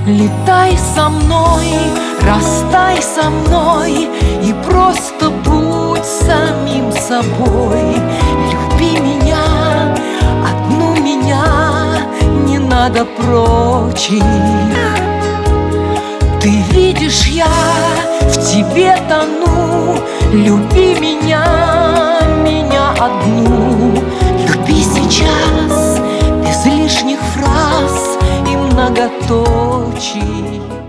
Летай со мной, растай со мной и просто будь самим собой. Люби меня, одну меня, не надо прочих. Ты видишь, я в тебе тону. Люби меня, меня одну. Люби сейчас, без лишних фраз и многоточий.